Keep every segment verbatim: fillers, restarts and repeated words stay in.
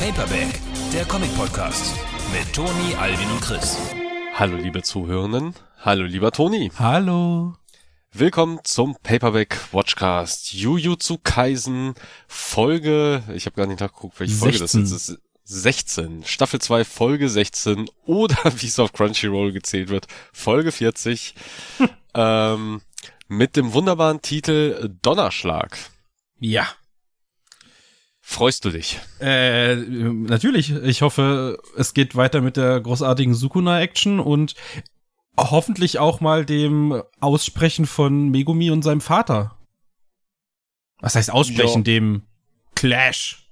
Paperback, der Comic-Podcast mit Toni, Alvin und Chris. Hallo liebe Zuhörenden, hallo lieber Toni. Hallo. Willkommen zum Paperback Watchcast. Jujutsu Kaisen Folge, ich habe gar nicht nachgeguckt, welche Folge sechzehn. das ist. sechzehn, Staffel zwei, Folge sechzehn oder wie es auf Crunchyroll gezählt wird, Folge vierzig. ähm, mit dem wunderbaren Titel Donnerschlag. Ja. Freust du dich? Äh, natürlich. Ich hoffe, es geht weiter mit der großartigen Sukuna-Action und hoffentlich auch mal dem Aussprechen von Megumi und seinem Vater. Was heißt aussprechen? Ja. Dem Clash.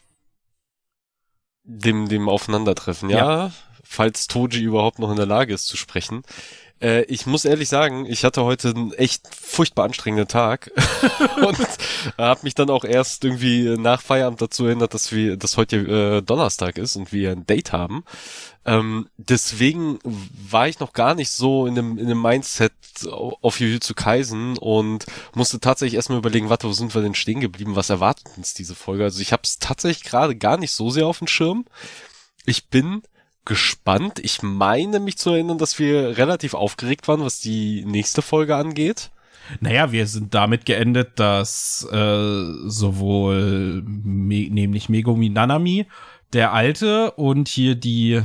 Dem, dem Aufeinandertreffen, ja. Ja. Falls Toji überhaupt noch in der Lage ist zu sprechen. Äh, ich muss ehrlich sagen, ich hatte heute einen echt furchtbar anstrengenden Tag und habe mich dann auch erst irgendwie nach Feierabend dazu erinnert, dass wir, dass heute äh, Donnerstag ist und wir ein Date haben. Ähm, deswegen war ich noch gar nicht so in dem, in dem Mindset auf Jujutsu Kaisen und musste tatsächlich erstmal überlegen, warte, wo sind wir denn stehen geblieben? Was erwartet uns diese Folge? Also ich habe es tatsächlich gerade gar nicht so sehr auf dem Schirm. Ich bin gespannt. Ich meine mich zu erinnern, dass wir relativ aufgeregt waren, was die nächste Folge angeht. Naja, wir sind damit geendet, dass äh, sowohl Me- nämlich Megumi Nanami, der Alte, und hier die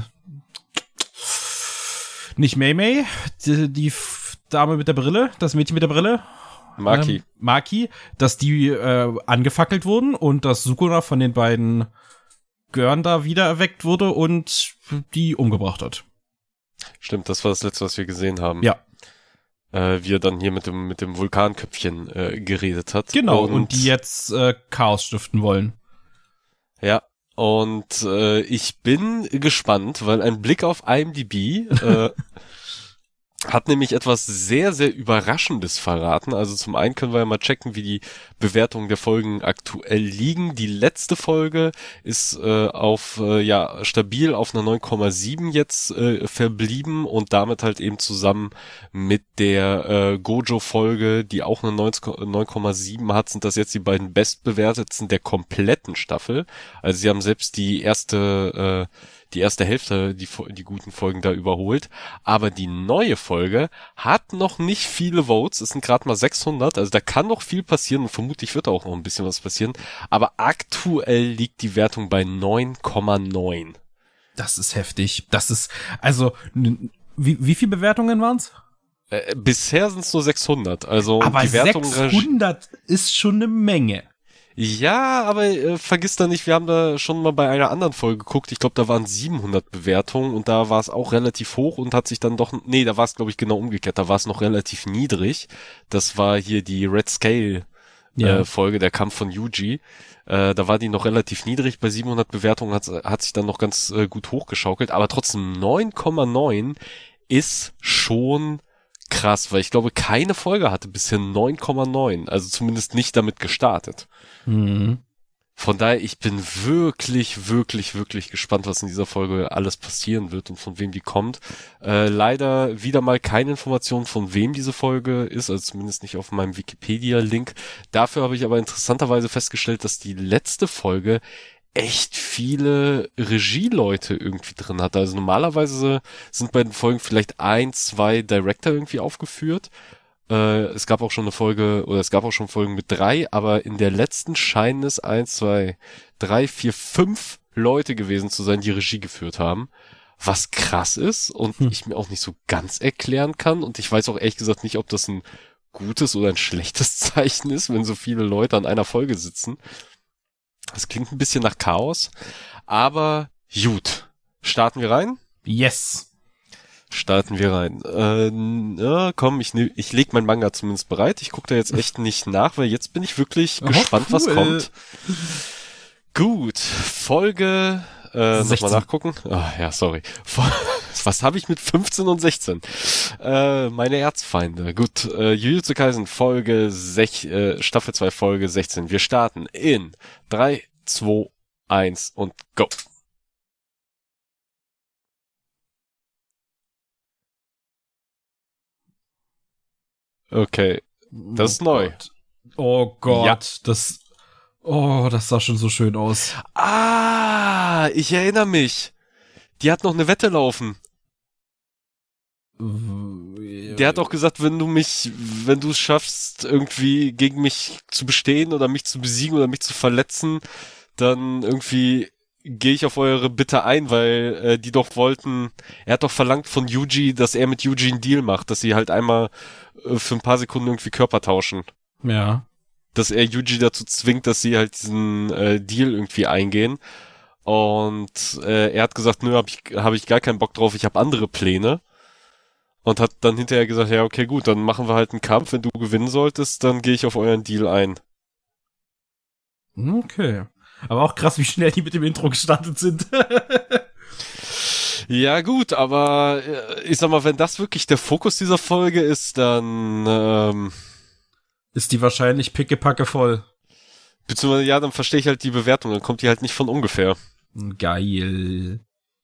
nicht Mei Mei, die, die F- Dame mit der Brille, das Mädchen mit der Brille, Maki. ähm, Maki, dass die äh, angefackelt wurden und dass Sukuna von den beiden Görn da wieder erweckt wurde und die umgebracht hat. Stimmt, das war das letzte, was wir gesehen haben. Ja. Äh, wie er dann hier mit dem, mit dem Vulkanköpfchen äh, geredet hat. Genau, und, und die jetzt äh, Chaos stiften wollen. Ja, und äh, ich bin gespannt, weil ein Blick auf IMDb äh, hat nämlich etwas sehr, sehr Überraschendes verraten. Also zum einen können wir ja mal checken, wie die Bewertungen der Folgen aktuell liegen. Die letzte Folge ist äh, auf äh, ja stabil auf einer neun Komma sieben jetzt äh, verblieben und damit halt eben zusammen mit der äh, Gojo-Folge, die auch eine neun Komma sieben hat, sind das jetzt die beiden bestbewertetsten der kompletten Staffel. Also sie haben selbst die erste äh, die erste Hälfte, die, die guten Folgen da überholt. Aber die neue Folge hat noch nicht viele Votes. Es sind gerade mal sechshundert. Also da kann noch viel passieren und vermutlich wird auch noch ein bisschen was passieren. Aber aktuell liegt die Wertung bei neun Komma neun. Das ist heftig. Das ist, also, n- wie, wie viele Bewertungen waren's? Äh, bisher sind es nur sechshundert. Also Aber die Wertung sechshundert ist schon eine Menge. Ja, aber äh, vergiss da nicht, wir haben da schon mal bei einer anderen Folge geguckt. Ich glaube, da waren siebenhundert Bewertungen und da war es auch relativ hoch und hat sich dann doch, nee, da war es glaube ich genau umgekehrt. Da war es noch relativ niedrig. Das war hier die Red Scale Ja. äh, Folge, der Kampf von Yuji. Äh, da war die noch relativ niedrig. Bei siebenhundert Bewertungen hat, hat sich dann noch ganz äh, gut hochgeschaukelt. Aber trotzdem neun Komma neun ist schon krass, weil ich glaube, keine Folge hatte bisher neun Komma neun. Also zumindest nicht damit gestartet. Mhm. Von daher, ich bin wirklich, wirklich, wirklich gespannt, was in dieser Folge alles passieren wird und von wem die kommt. Äh, leider wieder mal keine Information, von wem diese Folge ist, also zumindest nicht auf meinem Wikipedia-Link. Dafür habe ich aber interessanterweise festgestellt, dass die letzte Folge echt viele Regieleute irgendwie drin hat. Also normalerweise sind bei den Folgen vielleicht ein, zwei Director irgendwie aufgeführt. Äh, es gab auch schon eine Folge, oder es gab auch schon Folgen mit drei, aber in der letzten scheinen es eins, zwei, drei, vier, fünf Leute gewesen zu sein, die Regie geführt haben. Was krass ist und Hm. ich mir auch nicht so ganz erklären kann. Und ich weiß auch ehrlich gesagt nicht, ob das ein gutes oder ein schlechtes Zeichen ist, wenn so viele Leute an einer Folge sitzen. Das klingt ein bisschen nach Chaos, aber gut. Starten wir rein? Yes. Starten wir rein. Äh, na, komm, ich, nehm, ich leg mein Manga zumindest bereit. Ich gucke da jetzt echt nicht nach, weil jetzt bin ich wirklich Oh, gespannt, was cool. kommt. Gut, Folge, äh, nochmal sechzehn. nachgucken. Ah, ja, sorry. Was habe ich mit fünfzehn und sechzehn? Äh, meine Erzfeinde. Gut, äh, Jujutsu Kaisen Folge sech, äh, Staffel zwei Folge sechzehn. Wir starten in drei, zwei, eins und go. Okay, das ist Oh neu. Gott. Oh Gott, Ja. das. Oh, das sah schon so schön aus. Ah, ich erinnere mich. Die hat noch eine Wette laufen. Der hat auch gesagt, wenn du mich, wenn du es schaffst, irgendwie gegen mich zu bestehen oder mich zu besiegen oder mich zu verletzen, dann irgendwie gehe ich auf eure Bitte ein, weil äh, die doch wollten, er hat doch verlangt von Yuji, dass er mit Yuji einen Deal macht, dass sie halt einmal äh, für ein paar Sekunden irgendwie Körper tauschen. Ja. Dass er Yuji dazu zwingt, dass sie halt diesen äh, Deal irgendwie eingehen. Und äh, er hat gesagt, nö, hab ich, hab ich gar keinen Bock drauf, ich habe andere Pläne. Und hat dann hinterher gesagt, ja, okay, gut, dann machen wir halt einen Kampf. Wenn du gewinnen solltest, dann gehe ich auf euren Deal ein. Okay. Aber auch krass, wie schnell die mit dem Intro gestartet sind. Ja, gut, aber äh, ich sag mal, wenn das wirklich der Fokus dieser Folge ist, dann ähm, Ist die wahrscheinlich pickepacke voll. beziehungsweise ja, dann verstehe ich halt die Bewertung, dann kommt die halt nicht von ungefähr. Geil.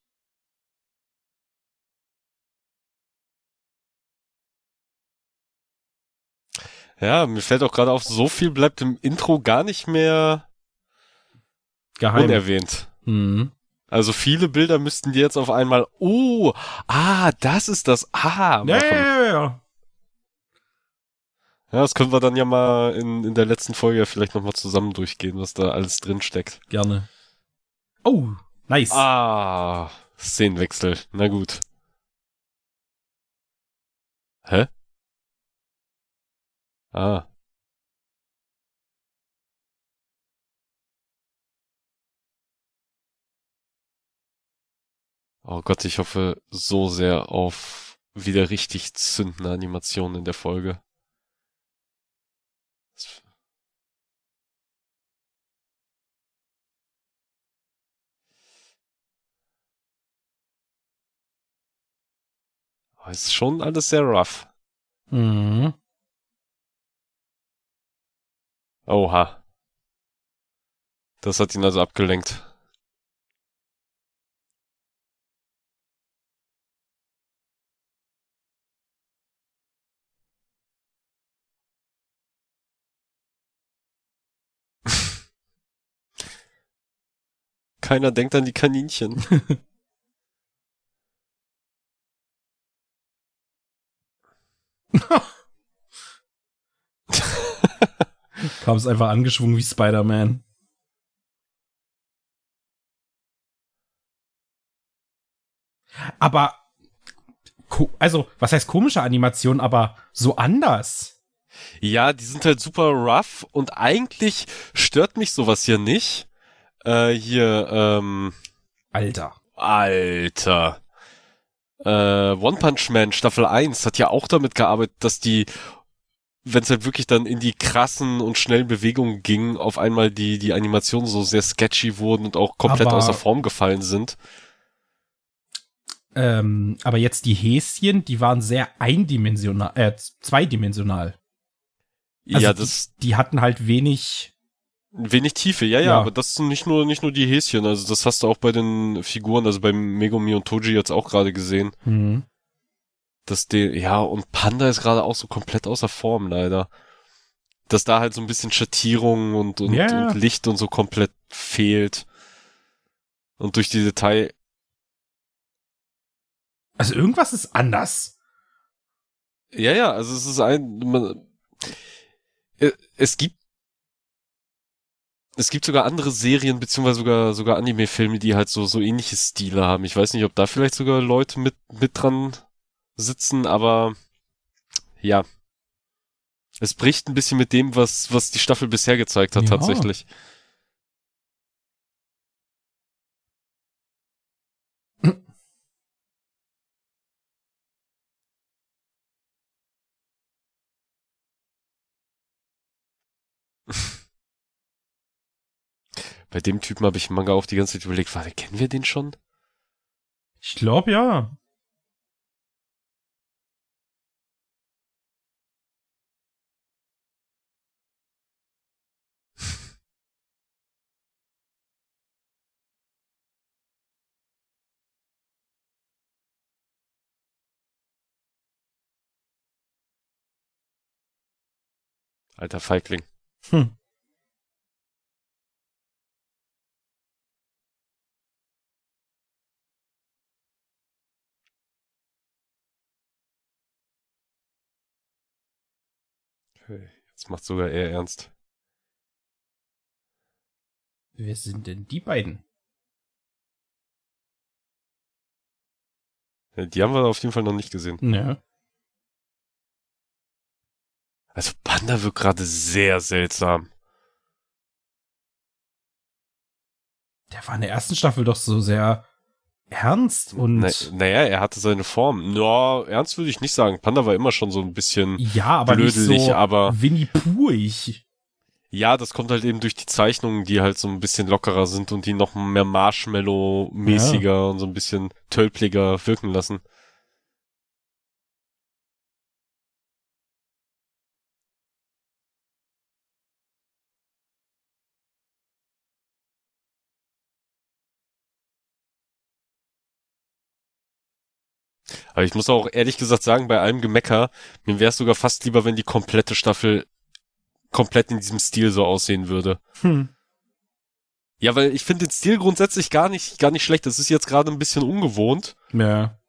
Ja, mir fällt auch gerade auf, so viel bleibt im Intro gar nicht mehr Geheim. unerwähnt. Mhm. Also viele Bilder müssten die jetzt auf einmal, oh, ah, das ist das, ah, machen. Ja, ja, ja, ja. Ja, das können wir dann ja mal in, in der letzten Folge vielleicht nochmal zusammen durchgehen, was da alles drin steckt. Gerne. Oh, nice. Ah, Szenenwechsel, na gut. Hä? Ah. Oh Gott, ich hoffe so sehr auf wieder richtig zündende Animationen in der Folge. Oh, ist schon alles sehr rough. Mhm. Oha. Das hat ihn also abgelenkt. Keiner denkt an die Kaninchen. Kam es einfach angeschwungen wie Spider-Man. Aber, also, was heißt komische Animation, aber so anders. Ja, die sind halt super rough und eigentlich stört mich sowas hier nicht. Äh, hier, ähm, Alter. Alter. Äh, One Punch Man Staffel eins hat ja auch damit gearbeitet, dass die, wenn es halt wirklich dann in die krassen und schnellen Bewegungen ging, auf einmal die, die Animationen so sehr sketchy wurden und auch komplett Aber- außer Form gefallen sind. Ähm, aber jetzt die Häschen, die waren sehr eindimensional, äh, zweidimensional. Also ja, die, das die hatten halt wenig. wenig Tiefe, ja, ja, Ja. aber das sind nicht nur, nicht nur die Häschen, also das hast du auch bei den Figuren, also beim Megumi und Toji jetzt auch gerade gesehen. Mhm. Dass die, ja, und Panda ist gerade auch so komplett außer Form, leider. Dass da halt so ein bisschen Schattierung und, und, Ja. und Licht und so komplett fehlt. Und durch die Detail, Also irgendwas ist anders. ja, ja, also es ist ein, man, äh, es gibt, es gibt sogar andere Serien, beziehungsweise sogar, sogar Anime-Filme, die halt so, so ähnliche Stile haben. Ich weiß nicht, ob da vielleicht sogar Leute mit, mit dran sitzen, aber, ja. Es bricht ein bisschen mit dem, was, was die Staffel bisher gezeigt hat, Ja. tatsächlich. Bei dem Typen habe ich im Manga auch die ganze Zeit überlegt, warte, kennen wir den schon? Ich glaube ja. Alter Feigling. Hm. Okay, jetzt macht sogar er ernst. Wer sind denn die beiden? Ja, die haben wir auf jeden Fall noch nicht gesehen. Ja. Also Panda wirkt gerade sehr seltsam. Der war in der ersten Staffel doch so sehr ernst und... Na, naja, er hatte seine Form. No, ernst würde ich nicht sagen. Panda war immer schon so ein bisschen ja, aber blödelig, nicht so aber... Winnie Poohig. Ja, das kommt halt eben durch die Zeichnungen, die halt so ein bisschen lockerer sind und die noch mehr Marshmallow-mäßiger ja. und so ein bisschen tölpliger wirken lassen. Aber ich muss auch ehrlich gesagt sagen, bei allem Gemecker, mir wäre es sogar fast lieber, wenn die komplette Staffel komplett in diesem Stil so aussehen würde. Hm. Ja, weil ich finde den Stil grundsätzlich gar nicht, gar nicht schlecht. Das ist jetzt gerade ein bisschen ungewohnt. Ja.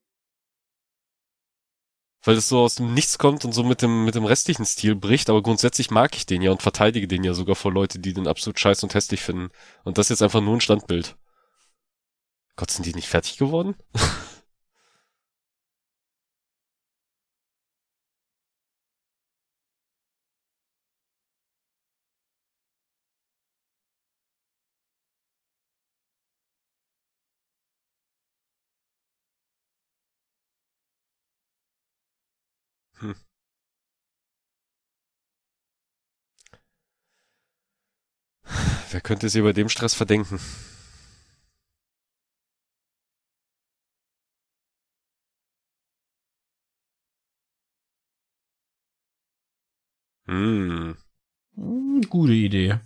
Weil es so aus dem Nichts kommt und so mit dem, mit dem restlichen Stil bricht. Aber grundsätzlich mag ich den ja und verteidige den ja sogar vor Leute, die den absolut scheiße und hässlich finden. Und das ist jetzt einfach nur ein Standbild. Gott, sind die nicht fertig geworden? Hm. Wer könnte es ihr bei dem Stress verdenken? Hm. Hm, gute Idee.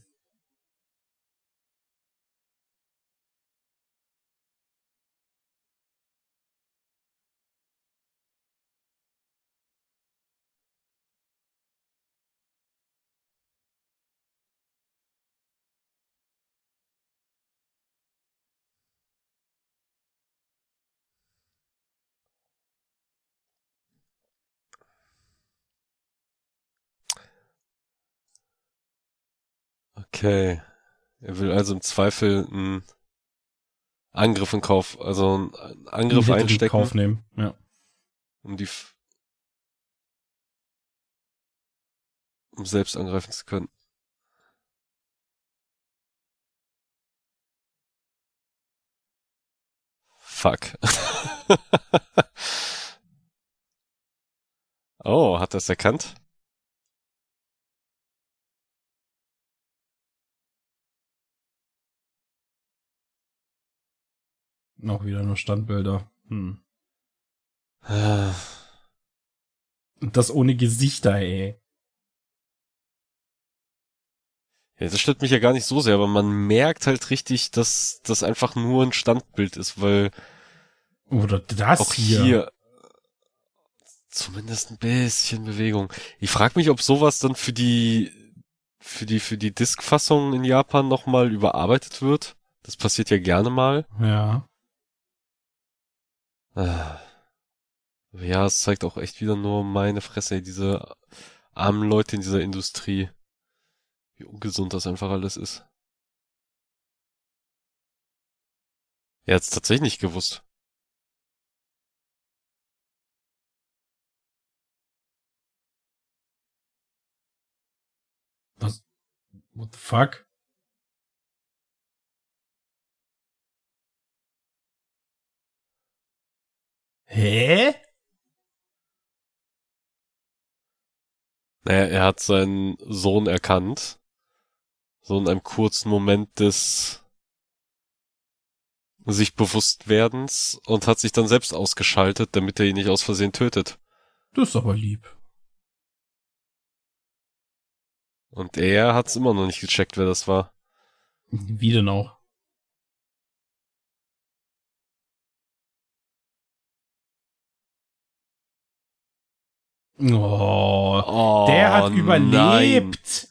Okay. Er will also im Zweifel einen Angriff in Kauf, also einen Angriff In einstecken. Kauf nehmen, ja. Um die, um selbst angreifen zu können. Fuck. Oh, hat er es erkannt? Noch wieder nur Standbilder. Hm. Und das ohne Gesichter, ey. Ja, das stört mich ja gar nicht so sehr, aber man merkt halt richtig, dass das einfach nur ein Standbild ist, weil Oder das auch hier. hier zumindest ein bisschen Bewegung. Ich frage mich, ob sowas dann für die für die für die Disk-Fassung in Japan nochmal überarbeitet wird. Das passiert ja gerne mal. Ja. Ja, es zeigt auch echt wieder nur meine Fresse, diese armen Leute in dieser Industrie. Wie ungesund das einfach alles ist. Er hat's tatsächlich nicht gewusst. Was? What the fuck? Hä? Naja, er hat seinen Sohn erkannt. So in einem kurzen Moment des sich Bewusstwerdens und hat sich dann selbst ausgeschaltet, damit er ihn nicht aus Versehen tötet. Das ist aber lieb. Und er hat's immer noch nicht gecheckt, wer das war. Wie denn auch? Oh, Oh, der hat überlebt.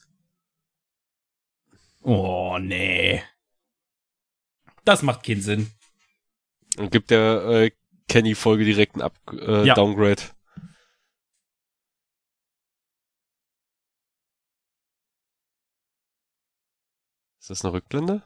Nein. Oh, nee. Das macht keinen Sinn. Und gibt der äh, Kenny-Folge direkt einen Up äh, Ja. Downgrade. das eine Rückblende?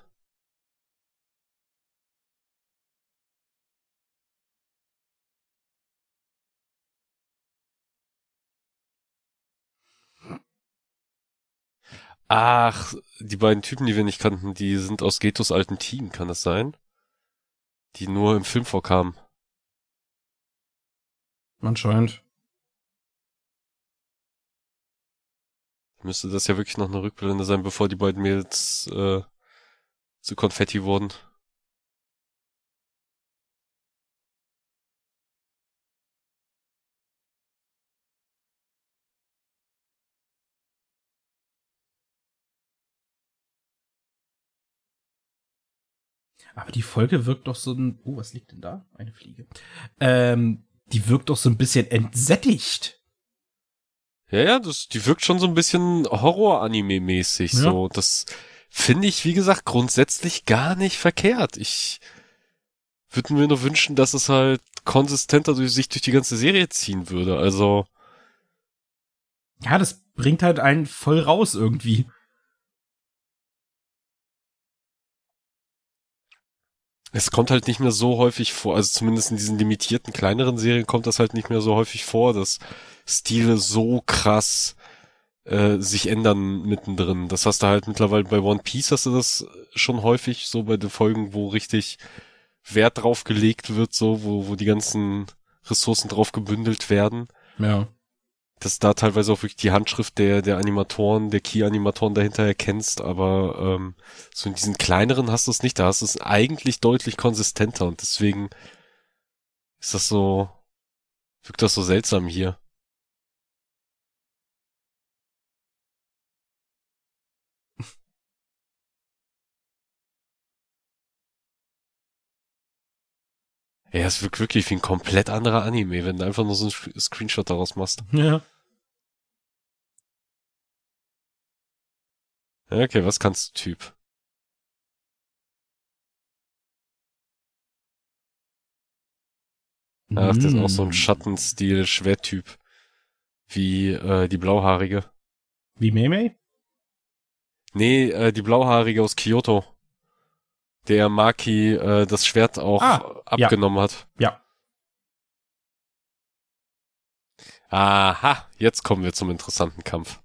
Ach, die beiden Typen, die wir nicht kannten, die sind aus Getos alten Team, kann das sein? Die nur im Film vorkamen. Anscheinend. Müsste das ja wirklich noch eine Rückblende sein, bevor die beiden Mädels äh, zu Konfetti wurden. Aber die Folge wirkt doch so ein... Oh, was liegt denn da? Eine Fliege. Ähm, die wirkt doch so ein bisschen entsättigt. Ja, ja, das, die wirkt schon so ein bisschen Horror-Anime-mäßig, Ja. so. Das finde ich, wie gesagt, grundsätzlich gar nicht verkehrt. Ich würde mir nur wünschen, dass es halt konsistenter durch sich durch die ganze Serie ziehen würde. Also, Ja, das bringt halt einen voll raus irgendwie. es kommt halt nicht mehr so häufig vor, also zumindest in diesen limitierten, kleineren Serien kommt das halt nicht mehr so häufig vor, dass Stile so krass äh, sich ändern mittendrin. Das hast du halt mittlerweile bei One Piece, hast du das schon häufig, so bei den Folgen, wo richtig Wert drauf gelegt wird, so, wo, wo die ganzen Ressourcen drauf gebündelt werden. Ja. Dass da teilweise auch wirklich die Handschrift der, der Animatoren, der Key-Animatoren dahinter erkennst, aber ähm, so in diesen kleineren hast du es nicht, da hast du es eigentlich deutlich konsistenter und deswegen ist das so, wirkt das so seltsam hier. Ja, es wirkt wirklich wie ein komplett anderer Anime, wenn du einfach nur so einen Screenshot daraus machst. Ja. Ja, okay, was kannst du, Typ? Ach, das ist auch so ein Schattenstil-Schwerttyp. Wie äh, die Blauhaarige. Wie Mei-Mei? Nee, äh, die Blauhaarige aus Kyoto. Der Maki äh, das Schwert auch Ah, abgenommen hat. Ja. Aha, jetzt kommen wir zum interessanten Kampf.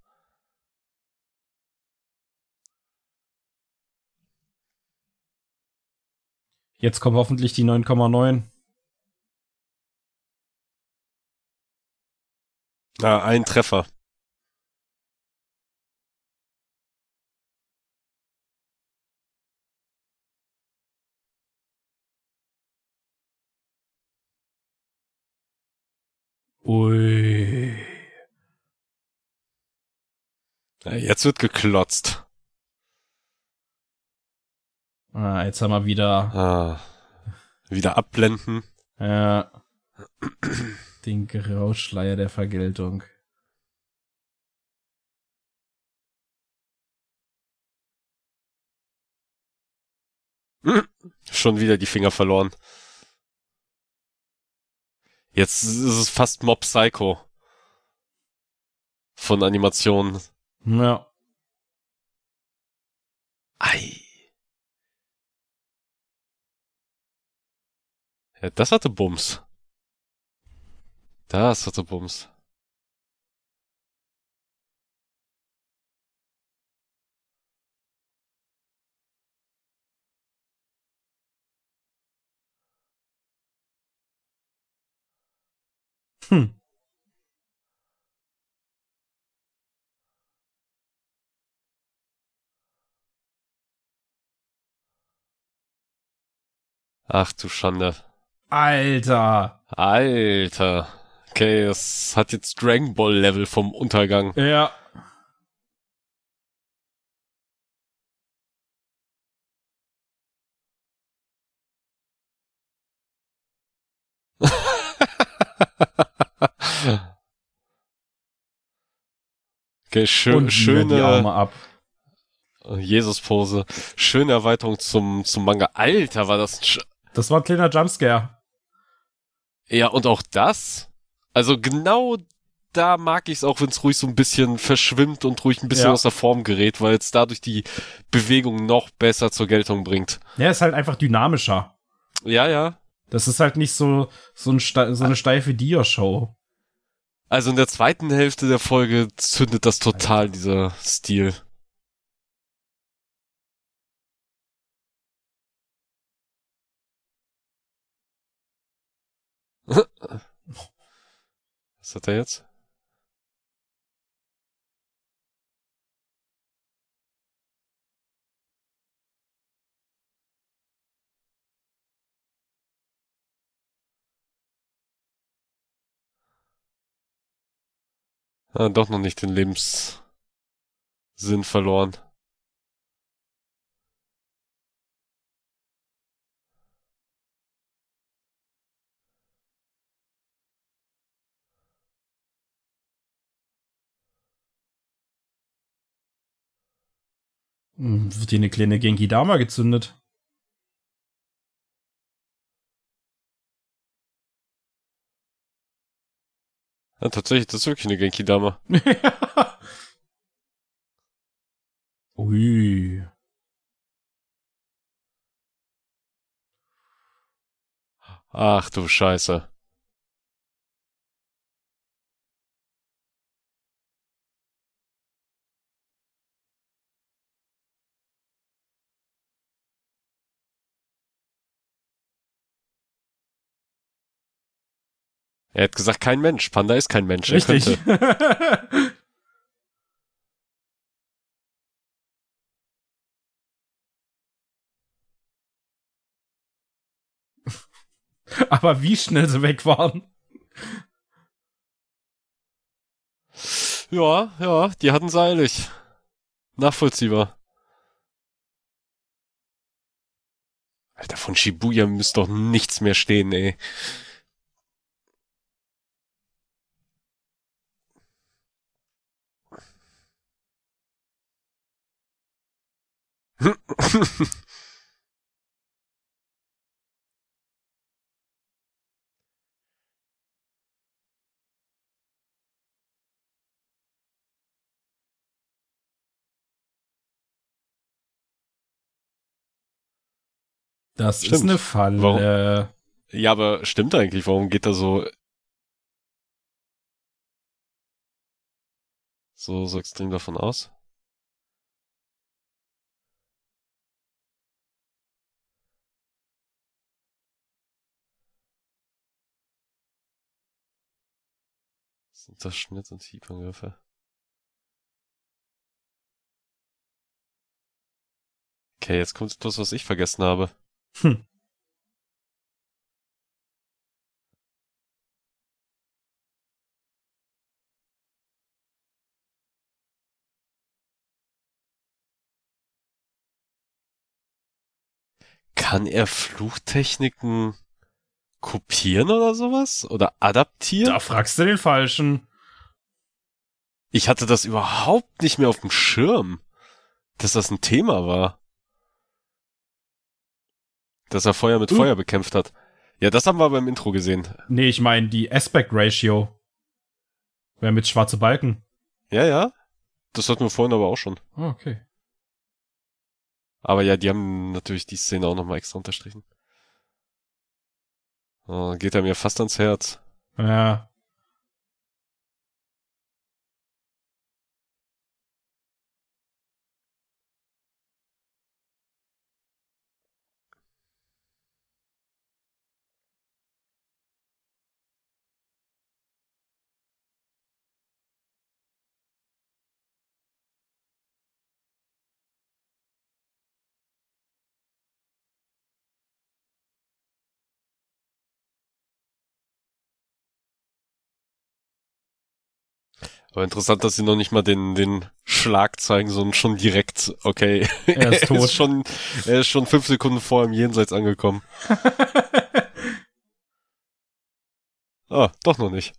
Jetzt kommen hoffentlich die neun Komma neun. Ah, ein Treffer. Ui. Ja, jetzt wird geklotzt. Ah, jetzt haben wir wieder Ah, wieder abblenden. äh, den Grauschleier der Vergeltung. Schon wieder die Finger verloren. Jetzt ist es fast Mob Psycho. Von Animationen. Ja. Ei. Ja, das hatte Bums. Das hatte Bums. Hm. Ach du Schande. Alter. Alter. Okay, das hat jetzt Dragon Ball Level vom Untergang. Ja. Okay, schö Und wieder die Arme schöne ab. Jesus-Pose. Schöne Erweiterung zum, zum Manga. Alter, war das ein Sch Das war ein kleiner Jumpscare. Ja, und auch das? Also genau da mag ich es auch, wenn es ruhig so ein bisschen verschwimmt und ruhig ein bisschen Ja. aus der Form gerät, weil es dadurch die Bewegung noch besser zur Geltung bringt. Ja, ist halt einfach dynamischer. Ja, ja. Das ist halt nicht so, so, ein Ste so eine steife Dia-Show. Also in der zweiten Hälfte der Folge zündet das total, dieser Stil. Was hat er jetzt? Ah, doch noch nicht den Lebenssinn verloren. Hm, wird hier eine kleine Genki-Dama gezündet? Ja, tatsächlich, das ist wirklich eine Genki-Dame. Ui. Ach du Scheiße. Er hat gesagt, kein Mensch. Panda ist kein Mensch. Er Richtig. könnte. Aber wie schnell sie weg waren. Ja, ja, die hatten's eilig. Nachvollziehbar. Alter, von Shibuya müsste doch nichts mehr stehen, ey. Das Stimmt. ist eine Falle. Warum? Ja, aber stimmt eigentlich, warum geht er so, so, so extrem davon aus? Sind das Schnitt- und Hiebangriffe? Okay, jetzt kommt etwas, was ich vergessen habe. Hm. Kann er Fluchtechniken kopieren oder sowas? Oder adaptieren? Da fragst du den Falschen. Ich hatte das überhaupt nicht mehr auf dem Schirm, dass das ein Thema war. Dass er Feuer mit Uh. Feuer bekämpft hat. Ja, das haben wir beim Intro gesehen. Nee, ich meine die Aspect Ratio. Wer mit schwarze Balken. Ja, ja. Das hatten wir vorhin aber auch schon. Oh, okay. Aber ja, die haben natürlich die Szene auch nochmal extra unterstrichen. Oh, geht er mir fast ans Herz. Ja. Aber interessant, dass sie noch nicht mal den, den Schlag zeigen, sondern schon direkt, okay. Er ist tot. ist schon, er ist schon fünf Sekunden vor im Jenseits angekommen. Ah, doch noch nicht.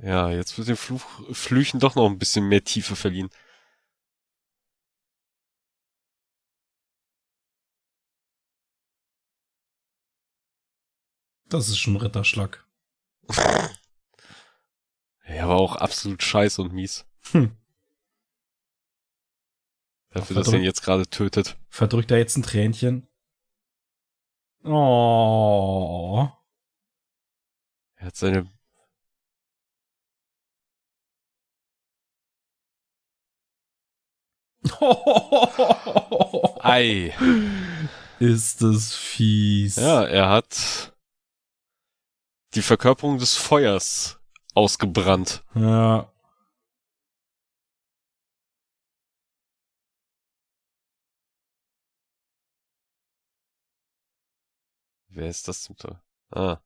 Ja, jetzt wird den Fluch, Flüchen doch noch ein bisschen mehr Tiefe verliehen. Das ist schon Ritterschlag. Ja, aber auch absolut scheiße und mies. Hm. Dafür, dass er ihn jetzt gerade tötet. Verdrückt er jetzt ein Tränchen? Oh. Er hat seine... Ei. Ist das fies. Ja, er hat die Verkörperung des Feuers ausgebrannt. Ja. Wer ist das zum Teil? Ah.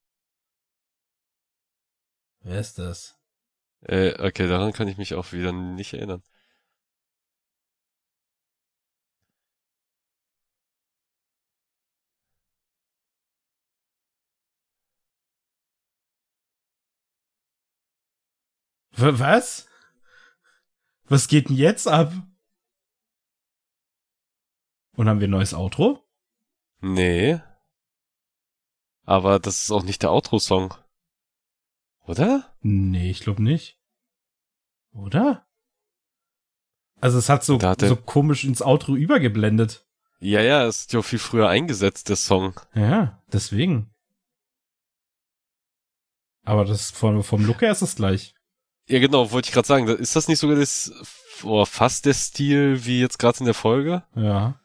Wer ist das? Äh, okay, daran kann ich mich auch wieder nicht erinnern. W- Was? Was geht denn jetzt ab? Und haben wir ein neues Outro? Nee. Aber das ist auch nicht der Outro-Song. Oder? Nee, ich glaube nicht. Oder? Also es hat so, Da hat er- so komisch ins Outro übergeblendet. Ja, ja, es ist ja auch viel früher eingesetzt, der Song. Ja, deswegen. Aber das vom, vom Look her ist es gleich. Ja, genau, wollte ich gerade sagen. Ist das nicht sogar das, oh, fast der Stil wie jetzt gerade in der Folge? Ja.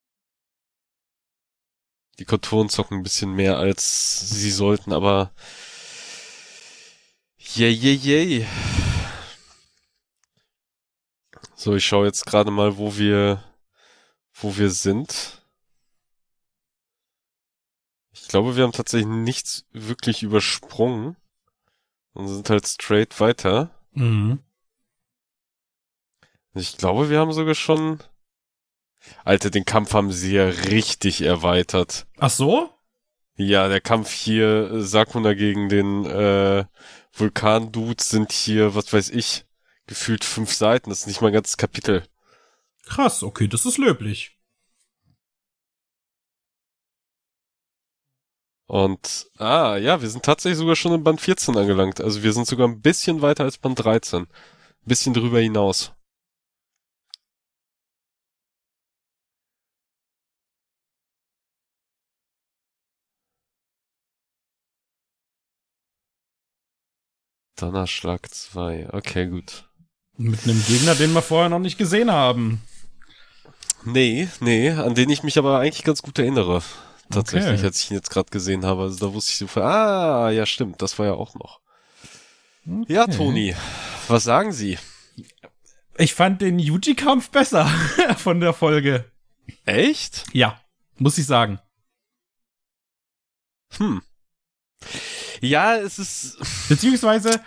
Die Konturen zocken ein bisschen mehr, als sie sollten, aber yay, yay, yay. So, ich schaue jetzt gerade mal, wo wir, wo wir sind. Ich glaube, wir haben tatsächlich nichts wirklich übersprungen und sind halt straight weiter. Mhm. Ich glaube, wir haben sogar schon... Alter, den Kampf haben sie ja richtig erweitert. Ach so? Ja, der Kampf hier, äh, Sakuna gegen den äh, Vulkan-Dude sind hier, was weiß ich, gefühlt fünf Seiten. Das ist nicht mal ein ganzes Kapitel. Krass, okay, das ist löblich. Und, ah, ja, wir sind tatsächlich sogar schon in Band vierzehn angelangt. Also wir sind sogar ein bisschen weiter als Band dreizehn. Ein bisschen drüber hinaus. Donnerschlag zwei. Okay, gut. Mit einem Gegner, den wir vorher noch nicht gesehen haben. Nee, nee, an den ich mich aber eigentlich ganz gut erinnere. Tatsächlich, Okay. als ich ihn jetzt gerade gesehen habe. Also da wusste ich so, ah, ja stimmt, das war ja auch noch. Okay. Ja, Toni, was sagen Sie? Ich fand den Yuji-Kampf besser von der Folge. Echt? Ja, muss ich sagen. Hm. Ja, es ist... Beziehungsweise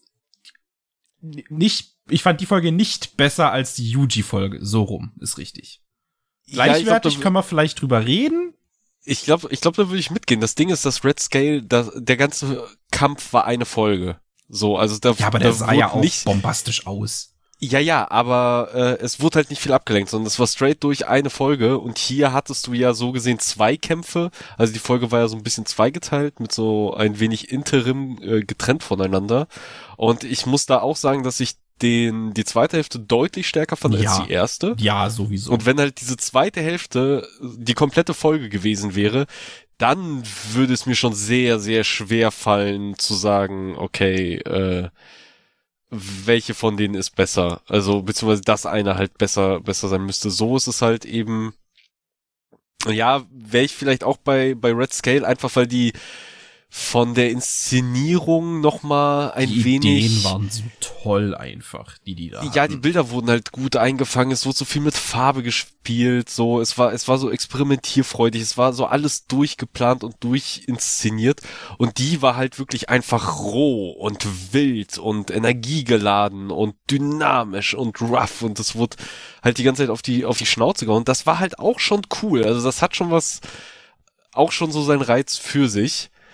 nicht, ich fand die Folge nicht besser als die Yuji-Folge. So rum, ist richtig. Gleichwertig ja, ich glaub, da, können wir vielleicht drüber reden. Ich glaube, ich glaube, da würde ich mitgehen. Das Ding ist, das Red Scale, das, der ganze Kampf war eine Folge. So, also da, Ja, aber da der sah wurde ja auch nicht, bombastisch aus. Ja, ja, aber äh, es wurde halt nicht viel abgelenkt, sondern es war straight durch eine Folge und hier hattest du ja so gesehen zwei Kämpfe, also die Folge war ja so ein bisschen zweigeteilt, mit so ein wenig Interim äh, getrennt voneinander und ich muss da auch sagen, dass ich den die zweite Hälfte deutlich stärker fand Ja. als die erste. Ja, sowieso. Und wenn halt diese zweite Hälfte die komplette Folge gewesen wäre, dann würde es mir schon sehr, sehr schwer fallen zu sagen, okay, äh, welche von denen ist besser. Also, beziehungsweise das eine halt besser, besser sein müsste. So ist es halt eben, ja, wäre ich vielleicht auch bei, bei Red Scale, einfach weil die von der Inszenierung nochmal ein die wenig... Ideen waren so toll einfach, die die da Ja, hatten. die Bilder wurden halt gut eingefangen, es wurde so viel mit Farbe gespielt, so, es war, es war so experimentierfreudig, es war so alles durchgeplant und durchinszeniert und die war halt wirklich einfach roh und wild und energiegeladen und dynamisch und rough und es wurde halt die ganze Zeit auf die, auf die Schnauze gehauen und das war halt auch schon cool, also das hat schon was, auch schon so seinen Reiz für sich.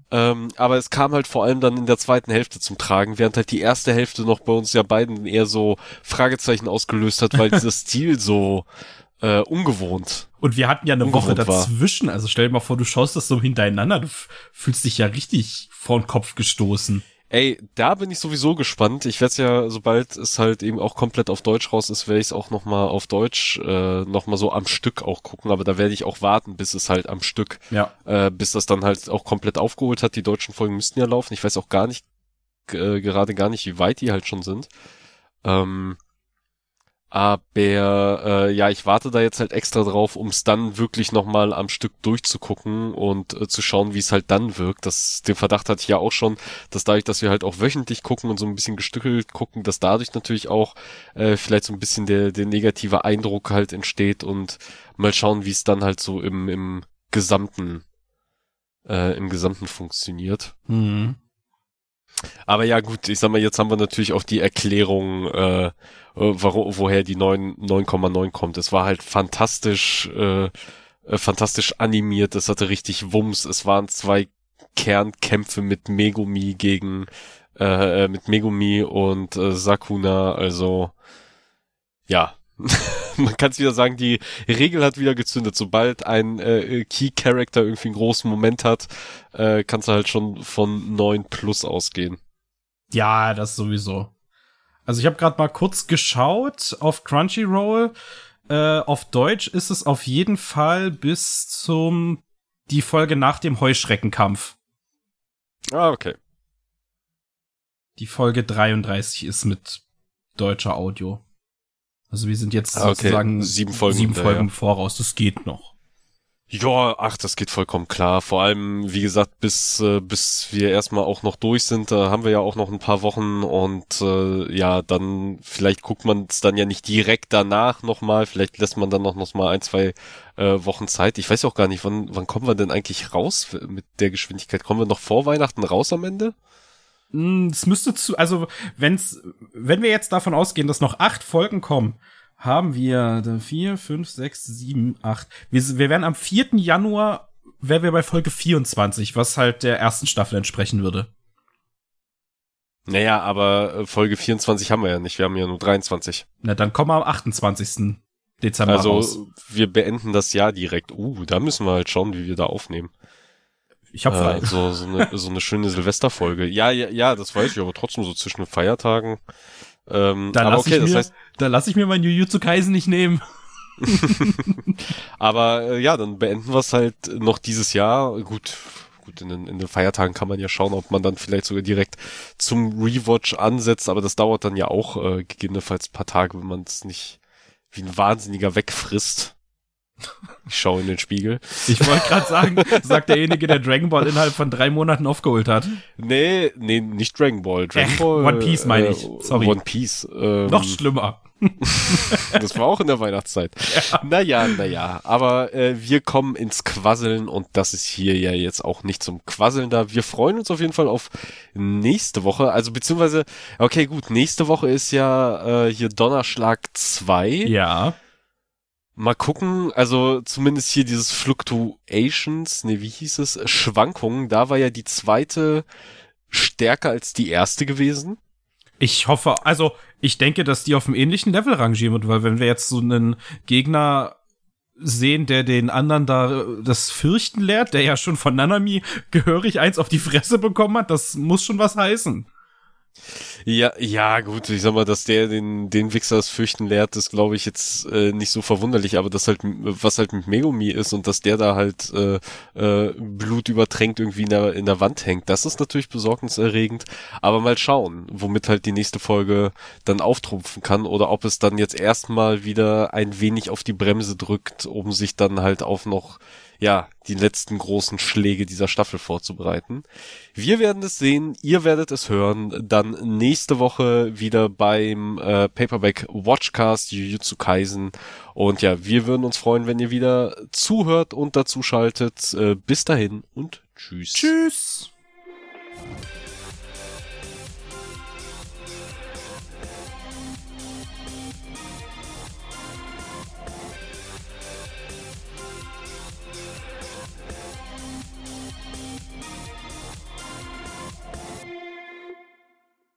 Ähm, aber es kam halt vor allem dann in der zweiten Hälfte zum Tragen, während halt die erste Hälfte noch bei uns ja beiden eher so Fragezeichen ausgelöst hat, weil dieser Stil so äh, ungewohnt. Und wir hatten ja eine Woche ungewohnt war. dazwischen. Also stell dir mal vor, du schaust das so hintereinander. Du f- fühlst dich ja richtig vor den Kopf gestoßen. Ey, da bin ich sowieso gespannt. Ich werde es ja, sobald es halt eben auch komplett auf Deutsch raus ist, werde ich es auch nochmal auf Deutsch äh, nochmal so am Stück auch gucken. Aber da werde ich auch warten, bis es halt am Stück, Ja. äh, bis das dann halt auch komplett aufgeholt hat. Die deutschen Folgen müssten ja laufen. Ich weiß auch gar nicht, äh, gerade gar nicht, wie weit die halt schon sind. Ähm, aber äh, ja, ich warte da jetzt halt extra drauf, um es dann wirklich nochmal am Stück durchzugucken und äh, zu schauen, wie es halt dann wirkt. Das, den Verdacht hatte ich ja auch schon, dass dadurch, dass wir halt auch wöchentlich gucken und so ein bisschen gestückelt gucken, dass dadurch natürlich auch äh, vielleicht so ein bisschen der, der negative Eindruck halt entsteht und mal schauen, wie es dann halt so im, im Gesamten, äh, im Gesamten funktioniert. Mhm. Aber ja gut, ich sag mal, jetzt haben wir natürlich auch die Erklärung, äh, wo, woher die neun Komma neun kommt. Es war halt fantastisch, äh, äh, fantastisch animiert, es hatte richtig Wumms, es waren zwei Kernkämpfe mit Megumi gegen, äh, mit Megumi und äh, Sakuna, also ja, man kann es wieder sagen, die Regel hat wieder gezündet. Sobald ein äh, Key-Character irgendwie einen großen Moment hat, äh, kannst du halt schon von neun plus ausgehen. Ja, das sowieso. Also ich habe gerade mal kurz geschaut auf Crunchyroll. Äh, auf Deutsch ist es auf jeden Fall bis zum die Folge nach dem Heuschreckenkampf. Ah, okay. Die Folge dreiunddreißig ist mit deutscher Audio. Also wir sind jetzt Ah, okay. sozusagen sieben Folgen, sieben hinterher. Folgen voraus. Das geht noch. Ja, ach, das geht vollkommen klar. Vor allem, wie gesagt, bis äh, bis wir erstmal auch noch durch sind, da haben wir ja auch noch ein paar Wochen und äh, ja, dann vielleicht guckt man es dann ja nicht direkt danach nochmal, vielleicht lässt man dann noch, noch mal ein, zwei äh, Wochen Zeit. Ich weiß auch gar nicht, wann wann kommen wir denn eigentlich raus mit der Geschwindigkeit? Kommen wir noch vor Weihnachten raus am Ende? Es müsste zu, also wenn's, wenn wir jetzt davon ausgehen, dass noch acht Folgen kommen, haben wir vier, fünf, sechs, sieben, acht. Wir, wir wären am vierten Januar, wären wir bei Folge vierundzwanzig, was halt der ersten Staffel entsprechen würde. Naja, aber Folge vierundzwanzig haben wir ja nicht, wir haben ja nur dreiundzwanzig. Na, dann kommen wir am achtundzwanzigsten Dezember Also raus. wir beenden das Jahr direkt. Uh, da müssen wir halt schauen, wie wir da aufnehmen. Ich hab frei. Äh, so, so, eine, so eine schöne Silvesterfolge. Ja, ja, ja, das weiß ich, aber trotzdem so zwischen den Feiertagen. Ähm, Da aber lass okay, ich das mir, heißt, da lass ich mir mein Jujutsu Kaisen nicht nehmen. aber äh, ja, dann beenden wir es halt noch dieses Jahr. Gut, gut, in den, in den Feiertagen kann man ja schauen, ob man dann vielleicht sogar direkt zum Rewatch ansetzt, aber das dauert dann ja auch äh, gegebenenfalls ein paar Tage, wenn man es nicht wie ein Wahnsinniger wegfrisst. Ich schaue in den Spiegel. Ich wollte gerade sagen, sagt derjenige, der Dragon Ball innerhalb von drei Monaten aufgeholt hat. Nee, nee, nicht Dragon Ball. Dragon Äh, Ball. One Piece meine ich. Äh, Sorry. One Piece. Ähm, Noch schlimmer. Das war auch in der Weihnachtszeit. Ja. Naja, naja. Aber äh, wir kommen ins Quasseln und das ist hier ja jetzt auch nicht zum Quasseln da. Wir freuen uns auf jeden Fall auf nächste Woche. Also beziehungsweise, okay, gut, nächste Woche ist ja äh, hier Donnerschlag zwei. Ja. Mal gucken, also zumindest hier dieses Fluctuations, nee, wie hieß es? Schwankungen, da war ja die zweite stärker als die erste gewesen. Ich hoffe, also ich denke, dass die auf einem ähnlichen Level rangieren wird, weil wenn wir jetzt so einen Gegner sehen, der den anderen da das Fürchten lehrt, der ja schon von Nanami gehörig eins auf die Fresse bekommen hat, das muss schon was heißen. Ja, ja, gut, ich sag mal, dass der den, den Wichser das Fürchten lehrt, ist, glaube ich, jetzt äh, nicht so verwunderlich, aber das halt, was halt mit Megumi ist und dass der da halt äh, äh, Blut übertränkt irgendwie in der, in der Wand hängt, das ist natürlich besorgniserregend, aber mal schauen, womit halt die nächste Folge dann auftrumpfen kann oder ob es dann jetzt erstmal wieder ein wenig auf die Bremse drückt, um sich dann halt auf noch ja, die letzten großen Schläge dieser Staffel vorzubereiten. Wir werden es sehen, ihr werdet es hören, dann nächste Woche wieder beim äh, Paperback Watchcast Jujutsu Kaisen und ja, wir würden uns freuen, wenn ihr wieder zuhört und dazu schaltet. Äh, bis dahin und tschüss. Tschüss.